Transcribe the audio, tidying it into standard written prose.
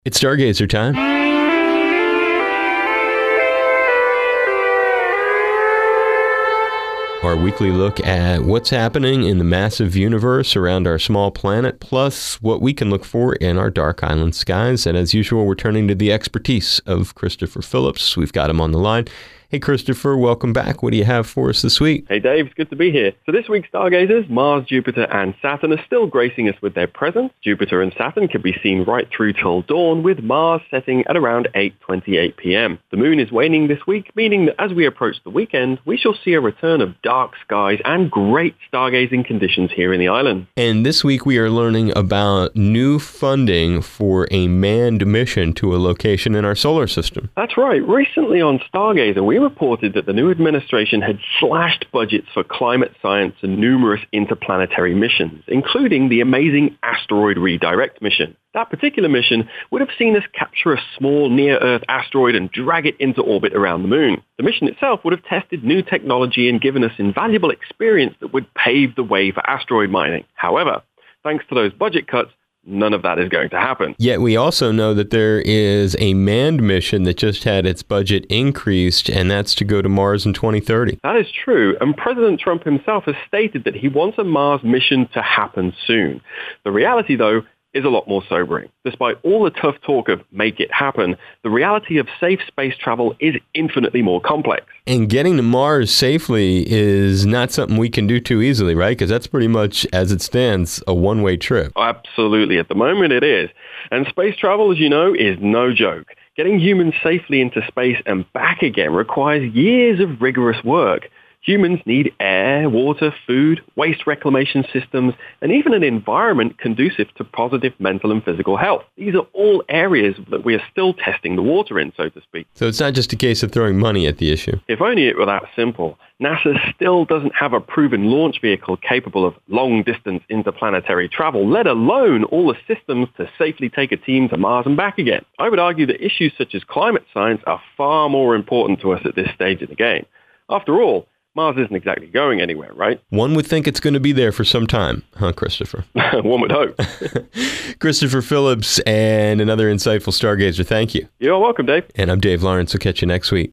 It's Stargazer time. Our weekly look at what's happening in the massive universe around our small planet, plus what we can look for in our dark island skies. And as usual, we're turning to the expertise of Christopher Phillips. We've got him on the line. Hey, Christopher, welcome back. What do you have for us this week? Hey, Dave. It's good to be here. So this week's stargazers, Mars, Jupiter, and Saturn are still gracing us with their presence. Jupiter and Saturn can be seen right through till dawn, with Mars setting at around 8:28 p.m. The moon is waning this week, meaning that as we approach the weekend, we shall see a return of dark skies and great stargazing conditions here in the island. And this week we are learning about new funding for a manned mission to a location in our solar system. That's right. Recently on Stargazer, we reported that the new administration had slashed budgets for climate science and numerous interplanetary missions, including the amazing Asteroid Redirect mission. That particular mission would have seen us capture a small near-Earth asteroid and drag it into orbit around the moon. The mission itself would have tested new technology and given us invaluable experience that would pave the way for asteroid mining. However, thanks to those budget cuts, none of that is going to happen. Yet we also know that there is a manned mission that just had its budget increased, and that's to go to Mars in 2030. That is true, and President Trump himself has stated that he wants a Mars mission to happen soon. The reality, though, is a lot more sobering. Despite all the tough talk of make it happen, the reality of safe space travel is infinitely more complex. And getting to Mars safely is not something we can do too easily, right? Because that's pretty much, as it stands, a one-way trip. Absolutely. At the moment it is. And space travel, as you know, is no joke. Getting humans safely into space and back again requires years of rigorous work. Humans need air, water, food, waste reclamation systems, and even an environment conducive to positive mental and physical health. These are all areas that we are still testing the water in, so to speak. So it's not just a case of throwing money at the issue. If only it were that simple. NASA still doesn't have a proven launch vehicle capable of long-distance interplanetary travel, let alone all the systems to safely take a team to Mars and back again. I would argue that issues such as climate science are far more important to us at this stage of the game. After all, Mars isn't exactly going anywhere, right? One would think it's going to be there for some time, huh, Christopher? One would hope. Christopher Phillips and another insightful stargazer, thank you. You're welcome, Dave. And I'm Dave Lawrence. We'll catch you next week.